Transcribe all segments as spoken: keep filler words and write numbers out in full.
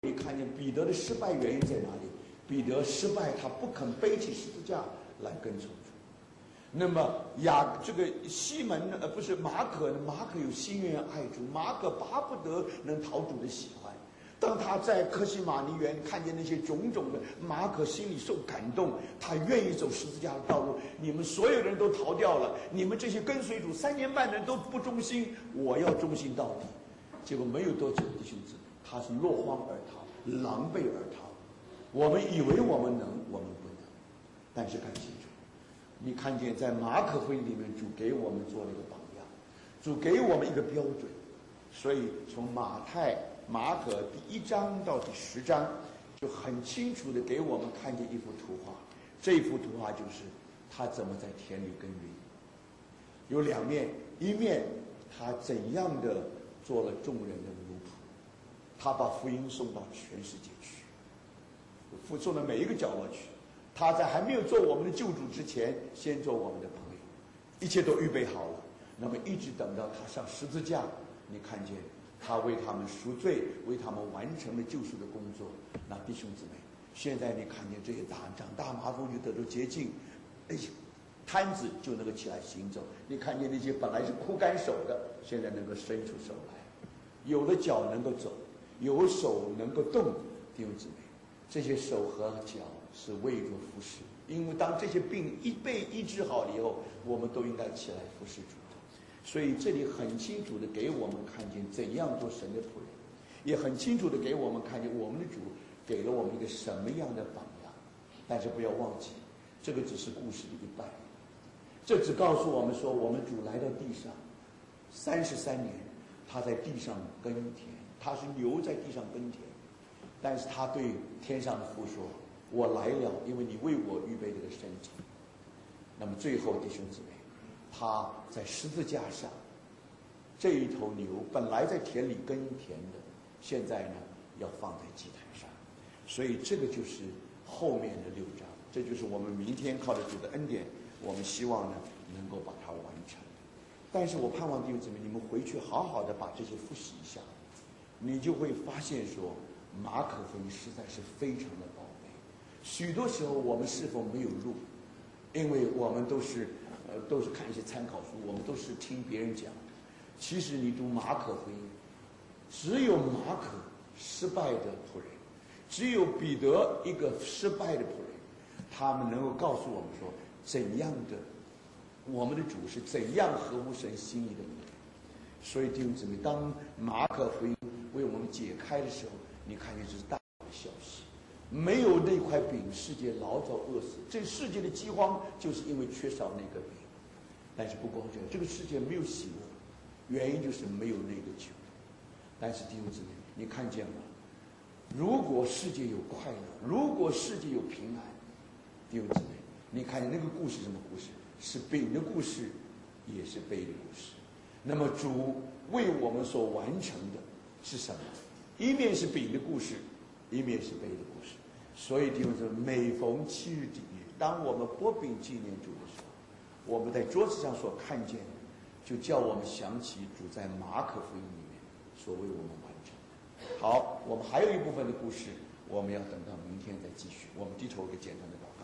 你看见彼得的失败原因在哪里？彼得失败，他不肯背起十字架来跟从主。那么雅这个西门呢，呃，不是马可，马可有心愿爱主，马可巴不得能讨主的喜欢。当他在客西马尼园看见那些种种的，马可心里受感动，他愿意走十字架的道路。你们所有人都逃掉了，你们这些跟随主三年半的人都不忠心，我要忠心到底。结果没有多久，弟兄姊妹，他是落荒而逃，狼狈而逃。我们以为我们能，我们不能。但是感谢主，你看见在马可福音里面，主给我们做了一个榜样，主给我们一个标准。所以从马太、马可第一章到第十章，就很清楚的给我们看见一幅图画。这幅图画就是他怎么在田里耕耘，有两面，一面他怎样的做了众人的奴仆，他把福音送到全世界去，福送到每一个角落去。他在还没有做我们的救主之前，先做我们的朋友，一切都预备好了。那么一直等到他上十字架，你看见他为他们赎罪，为他们完成了救赎的工作。那弟兄姊妹，现在你看见这些大长大麻风就得到洁净，哎，瘫子就能够起来行走。你看见那些本来是枯干手的，现在能够伸出手来，有了脚能够走，有手能够动。弟兄姊妹，这些手和脚是为主服侍，因为当这些病一被医治好了以后，我们都应该起来服侍主。所以这里很清楚的给我们看见怎样做神的仆人，也很清楚的给我们看见我们的主给了我们一个什么样的榜样。但是不要忘记，这个只是故事的一半，这只告诉我们说，我们主来到地上三十三年，他在地上耕田，他是牛在地上耕田，但是他对天上的父说，我来了，因为你为我预备了个身体。那么最后弟兄姊妹，他在十字架上，这一头牛本来在田里耕田的，现在呢要放在祭坛上。所以这个就是后面的六章，这就是我们明天靠着主的恩典，我们希望呢能够把它完成。但是我盼望弟兄姊妹，你们回去好好的把这些复习一下，你就会发现说，马可福音实在是非常的宝贝。许多时候我们是否没有录，因为我们都是呃都是看一些参考书，我们都是听别人讲。其实你读马可福音，只有马可失败的仆人，只有彼得一个失败的仆人，他们能够告诉我们说，怎样的我们的主是怎样合乎神心意的仆人。所以弟兄姊妹，当马可福音为我们解开的时候，你看见这是大好的消息。没有那块饼，世界老早饿死。这世界的饥荒就是因为缺少那个饼。但是不光这样，这个世界没有喜乐，原因就是没有那个酒。但是弟兄姊妹，你看见吗？如果世界有快乐，如果世界有平安，弟兄姊妹，你看见那个故事，什么故事？是饼的故事，也是杯的故事。那么主为我们所完成的是什么？一面是饼的故事，一面是杯的故事。所以弟兄姊妹，每逢七日底夜，当我们拨饼纪念主的时候，我们在桌子上所看见的，就叫我们想起主在马可福音里面所为我们完成的。好，我们还有一部分的故事，我们要等到明天再继续。我们低头一个简单的祷告。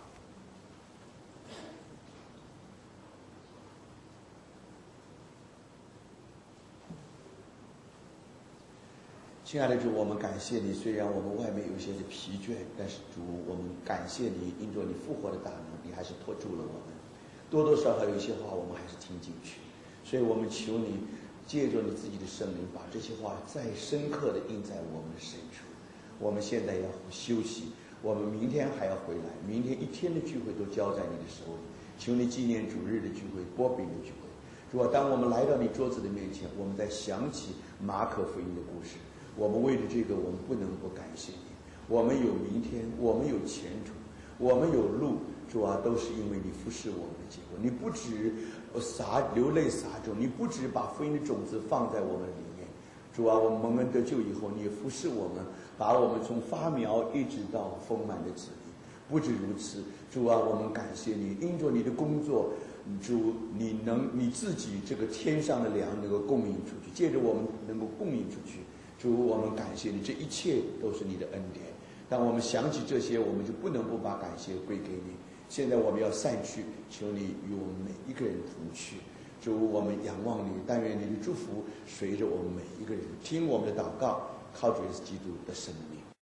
亲爱的主，我们感谢你。虽然我们外面有些的疲倦，但是主，我们感谢你，因着你复活的大能，你还是托住了我们。多多少少有一些话我们还是听进去，所以我们求你借着你自己的圣灵，把这些话再深刻的印在我们的深处。我们现在要休息，我们明天还要回来，明天一天的聚会都交在你的手里。求你纪念主日的聚会，拨饼的聚会。主啊，当我们来到你桌子的面前，我们在想起马可福音的故事，我们为了这个，我们不能不感谢你。我们有明天，我们有前途，我们有路。主啊，都是因为你服侍我们的结果。你不止洒流泪洒种，你不止把福音的种子放在我们里面。主啊，我们蒙恩得救以后，你也服侍我们，把我们从发苗一直到丰满的子粒。不止如此，主啊，我们感谢你，因着你的工作，主你能你自己这个天上的粮能够供应出去，借着我们能够供应出去。 主，我们感谢你，这一切都是你的恩典。当我们想起这些，我们就不能不把感谢归给你。现在我们要散去，求你与我们每一个人同去。主，我们仰望你，但愿你的祝福随着我们每一个人，听我们的祷告，靠主耶稣基督的圣名。